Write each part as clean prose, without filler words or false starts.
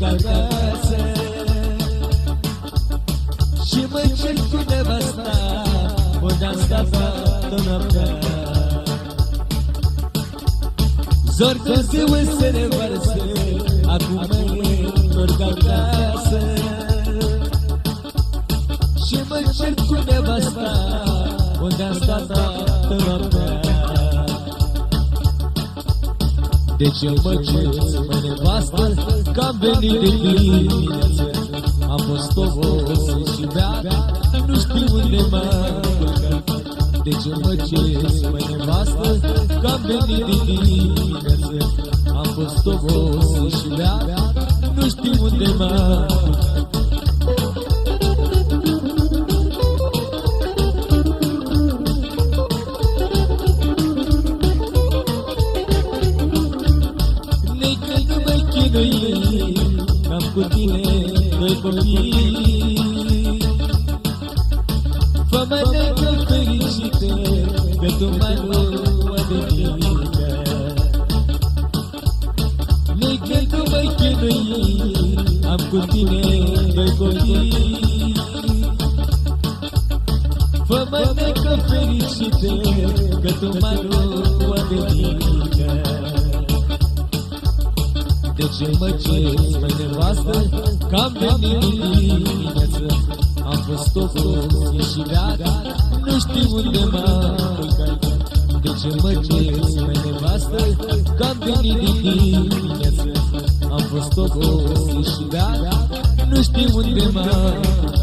acasă și mă cer cu nevasta unde am stat toată noaptea. Zor că ziua se revarsă, acum mă întorc acasă și mă cer cu nevasta unde am stat toată noaptea. De ce mă cer, mă nevastă, că-am venit de dimineață? Am fost obosit și beat, nu știu unde m-am plecat. De ce mă cer, mă nevastă, că-am venit de dimineață? Am fost obosit și beat, nu știu unde m-am plecat. Am cu tine doi copii, fă-mă necă fericită, că tu mai luă de mine. Necă nu mă chinui, am cu tine doi copii, fă-mă necă fericită, că tu mai luă de mine. De ce mă cer, măi nevastă, că-am venit dimineață? Am fost obosit și beat, nu știu unde m-am plecat. De ce mă cer, măi nevastă, că-am venit dimineață? Am fost obosit și beat, nu știu unde m-am plecat.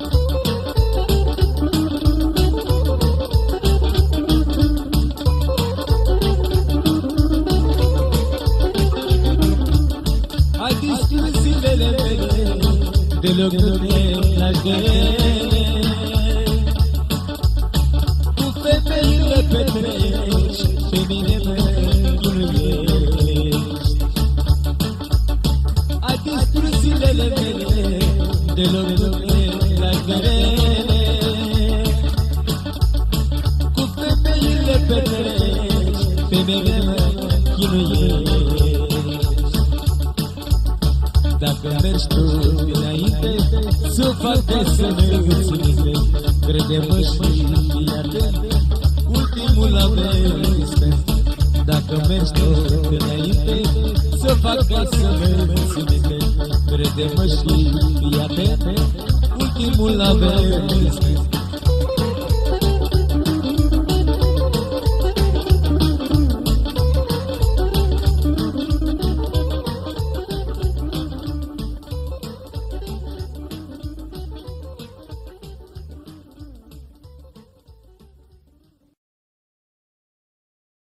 Deloc nu te lași de ele, cu femeile petreci, pe mine mă chinuiești. Ai distrus zilele mele, deloc nu te lași de ele, cu femeile petreci, pe mine mă chinuiești. Dacă mergi tu dinainte, să facă să ne-ți minte. Crede-mă și fii atent, ultimul avertisment. Dacă mergi tu dinainte, să facă să ne-ți minte. Crede-mă și fii atent, ultimul avertisment.